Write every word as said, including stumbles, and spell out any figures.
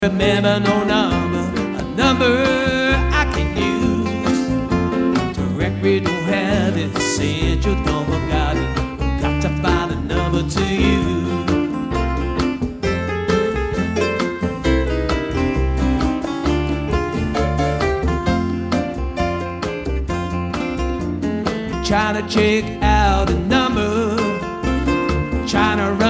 Remember no number, a number I can use. Directory don't have it, said you don't forgot it. Got to find a number to you. Trying to check out a number, trying to